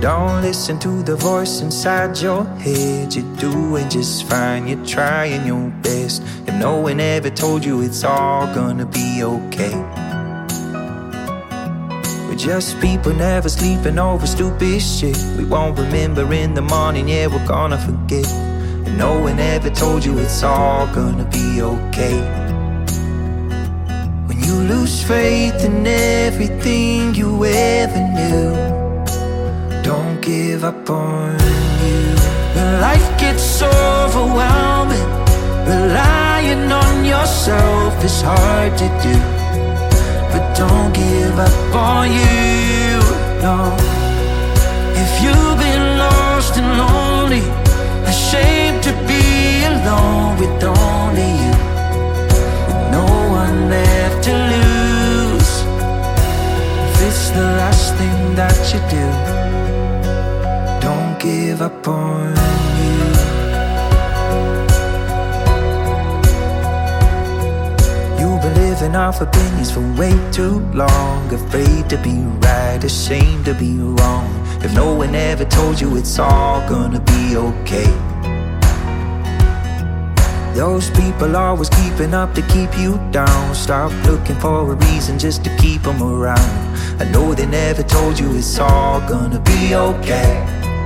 Don't listen to the voice inside your head. You're doing just fine, you're trying your best. If no one ever told you it's all gonna be okay. We're just people never sleeping over stupid shit. We won't remember in the morning, yeah, we're gonna forget. If no one ever told you it's all gonna be okay. When you lose faith in everything you ever knew, don't give up on you. When life gets overwhelming, relying on yourself is hard to do. But don't give up on you, no. If you've been lost and lonely, ashamed to be alone with only you, with no one left to lose, if it's the last thing that you do, don't give up on you. You've been living off opinions for way too long, afraid to be right, ashamed to be wrong. If no one ever told you it's all gonna be okay. Those people always keeping up to keep you down. Stop looking for a reason just to keep them around. I know they never told you it's all gonna be okay.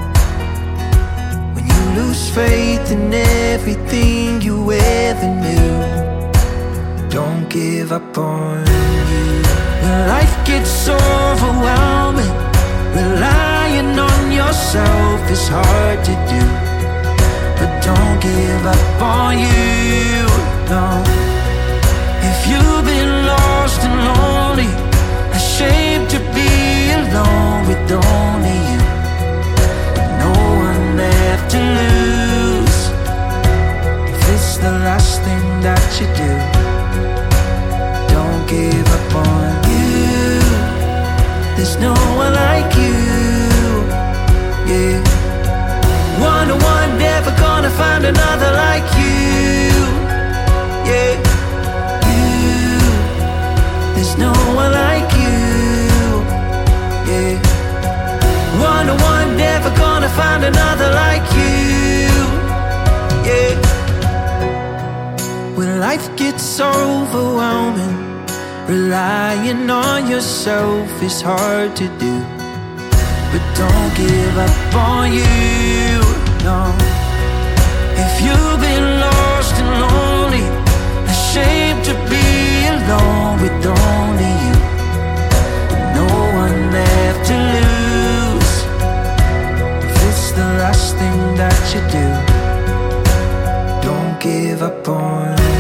When you lose faith in everything you ever knew, don't give up on you. When life gets overwhelming, relying on yourself is hard to do. But don't give up on you, no. If you've been lost and lonely, ashamed to be alone with only you, with no one left to lose, if it's the last thing that you do, don't give up on you. There's no one like you, yeah. One-on-one, never gonna find another like you, yeah. You, there's no one like you, yeah. One-on-one, never gonna find another like you, yeah. When life gets overwhelming, relying on yourself is hard to do. But don't give up on you, no. If you've been lost and lonely, ashamed to be alone with only you, with no one left to lose, if it's the last thing that you do, don't give up on you.